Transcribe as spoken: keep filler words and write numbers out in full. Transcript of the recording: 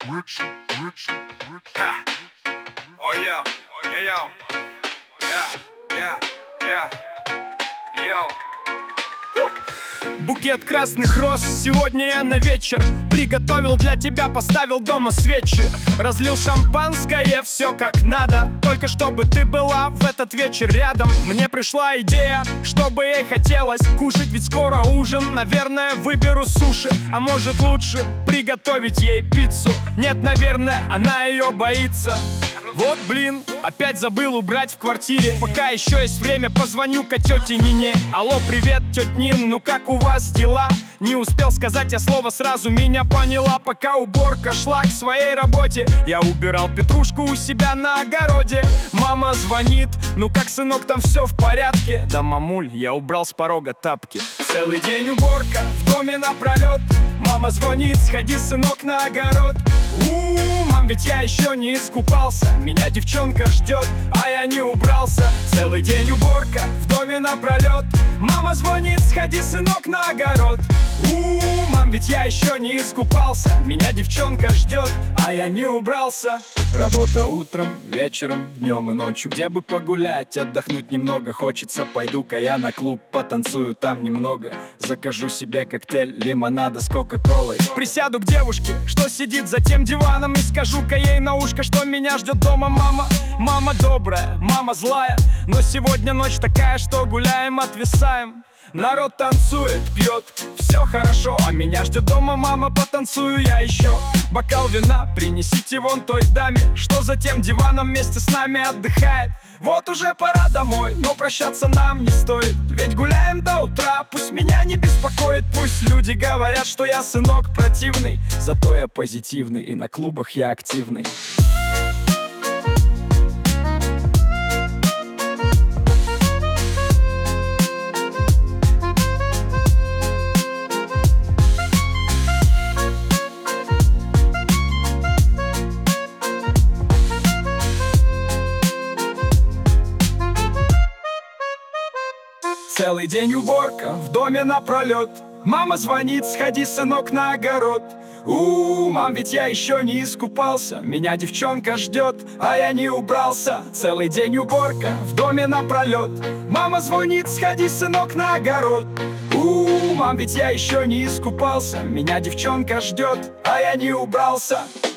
rich, rich, rich. Ha. Oh yeah, yeah, yo, yeah, yeah, yeah, yo. Букет красных роз сегодня я на вечер приготовил для тебя, поставил дома свечи. Разлил шампанское, все как надо, только чтобы ты была в этот вечер рядом. Мне пришла идея, что бы ей хотелось кушать, ведь скоро ужин. Наверное, выберу суши, а может лучше приготовить ей пиццу. Нет, наверное, она ее боится. Вот блин, опять забыл убрать в квартире. Пока еще есть время, позвоню-ка тете Нине. Алло, привет, тетя Нин, ну как у вас дела? Не успел сказать я слово, сразу меня поняла. Пока уборка шла к своей работе, я убирал петрушку у себя на огороде. Мама звонит, ну как, сынок, там все в порядке? Да, мамуль, я убрал с порога тапки. Целый день уборка, в доме напролет. Мама звонит, сходи, сынок, на огород. У-у-у, мам, ведь я еще не искупался. Меня девчонка ждет, а я не убрался. Целый день уборка, в доме напролет. Мама звонит, сходи, сынок, на огород. У-у-у, мам, ведь я еще не искупался. Меня девчонка ждет, а я не убрался. Работа утром, вечером, днем и ночью. Где бы погулять, отдохнуть немного хочется. Пойду-ка я на клуб, потанцую там немного. Закажу себе коктейль лимонада с кока-колой. Присяду к девушке, что сидит за тем диваном, и скажу-ка ей на ушко, что меня ждет дома мама. Мама добрая, мама злая, но сегодня ночь такая, что гуляем, отвисаем. Народ танцует, пьет, все хорошо, а меня ждет дома мама, потанцую я еще. Бокал вина принесите вон той даме, что за тем диваном вместе с нами отдыхает. Вот уже пора домой, но прощаться нам не стоит, ведь гуляем до утра, пусть меня не беспокоит. Пусть люди говорят, что я сынок противный, зато я позитивный и на клубах я активный. Целый день уборка, в доме напролет. Мама звонит, сходи, сынок, на огород. У-у-у, мам, ведь я еще не искупался. Меня девчонка ждет, а я не убрался. Целый день уборка, в доме напролет. Мама звонит, сходи, сынок, на огород. У-у-у, мам, ведь я еще не искупался. Меня девчонка ждет, а я не убрался.